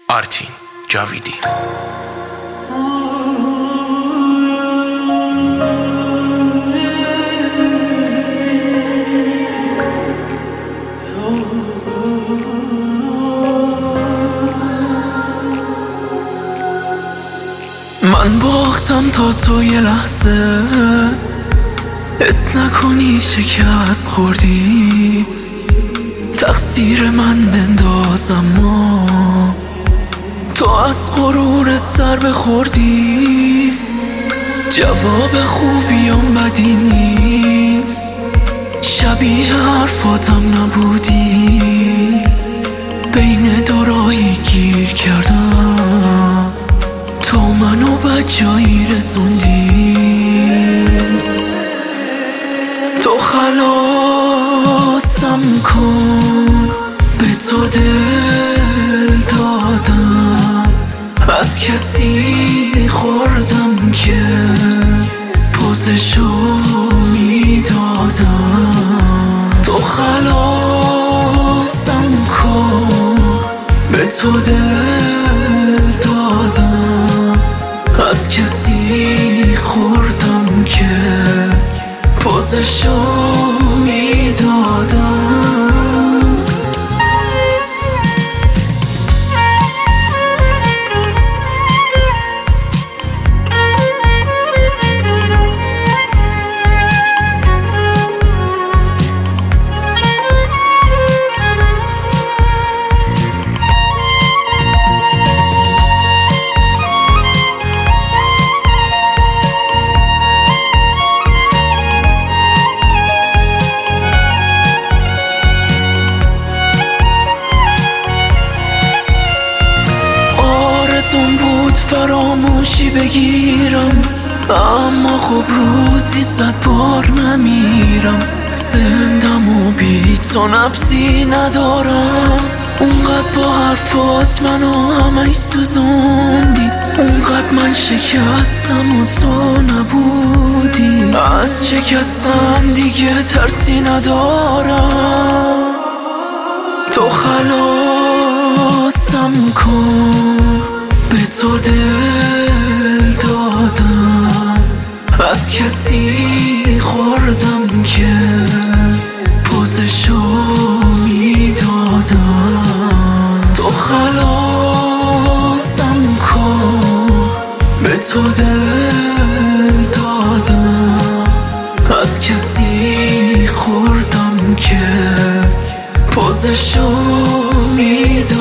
آرتین جاویدی. من باختم تا تو یه لحظه حس نکنی شکست خوردی، تقصیر من بنداز اما تو از غرورت سر بخوردی. جواب خوبیام بدی نیست، شبیه حرفاتم نبودی، بین دورایی گیر کردم تو منو به جایی رسوندی. تو خلاصم کن، به تو دل دادم، از کسی خوردم که پوزشو میدادم. تو خلاصم کن، به تو دل دادم، از کسی خوردم که پوزشو میدادم. بود فراموشی بگیرم، اما خب روزی 100 بار نمیرم. زندم و بی تو نفسی ندارم، اونقدر با حرفات منو همش سوزوندی، اونقدر من شکستم و تو نبودی. از شکستن دیگه ترسی ندارم، تو خلاصم کن، به تو دل دادم، از کسی خوردم که پوزشو میدادم. تو خلاصم کن، به تو دل دادم، از کسی خوردم که پوزشو میدادم.